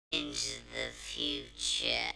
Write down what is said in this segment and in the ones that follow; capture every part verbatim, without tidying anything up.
into the future.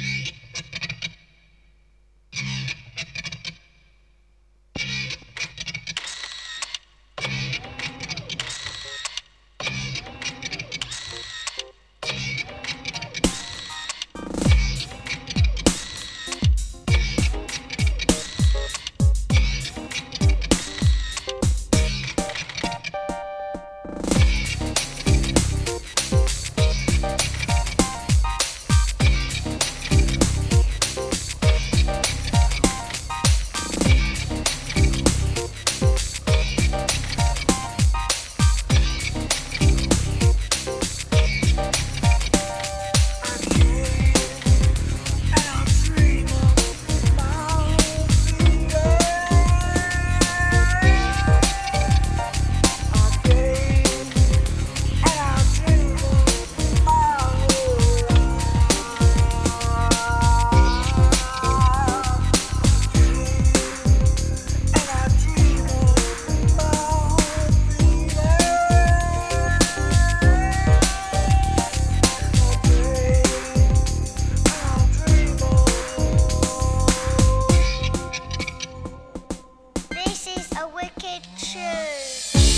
This is a wicked tune.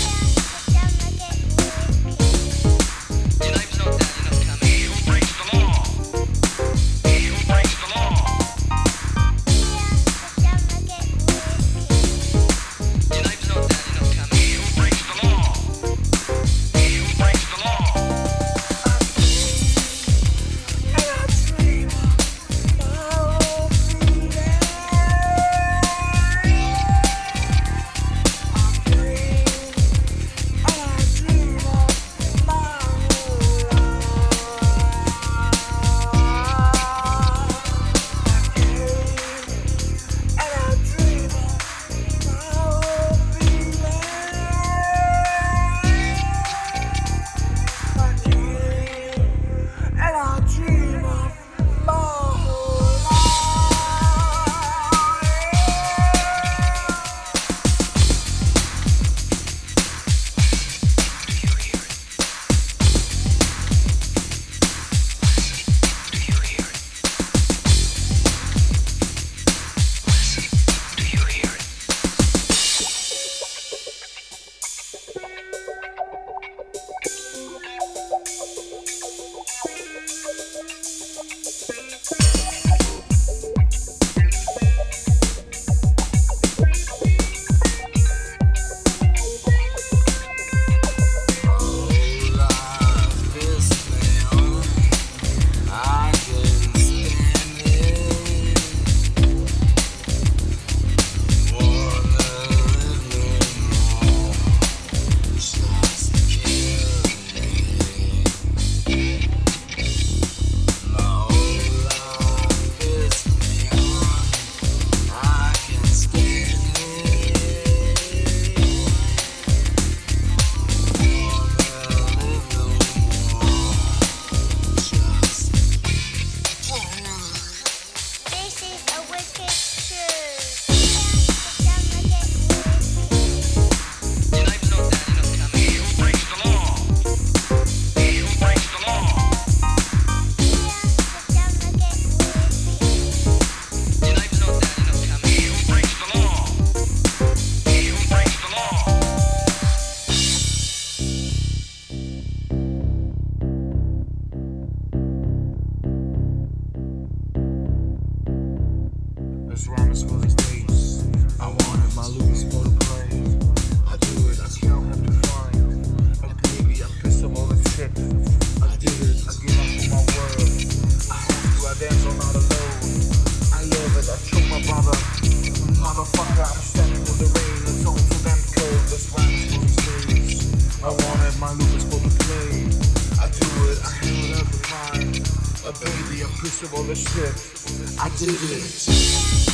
Let's run this for these days. I wanted my Lucas for the play. I do it, I can't have to find. But baby, I pissed up all the shit. I did it, I give up on my word. I have to, I dance all night alone. I love it, I choke my brother. Motherfucker, I'm standing in the rain. It's all too damn cold. Let's run this for these days. I wanted my Lucas for the play. I do it, I handle it every time. But baby, I pissed up all the shit. I did it.